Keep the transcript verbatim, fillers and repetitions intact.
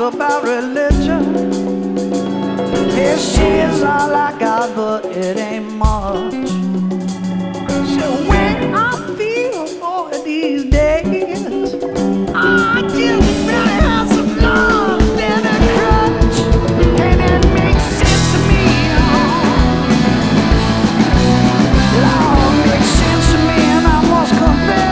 about religion. Here she is all I got, but it ain't much. So when I feel for these days,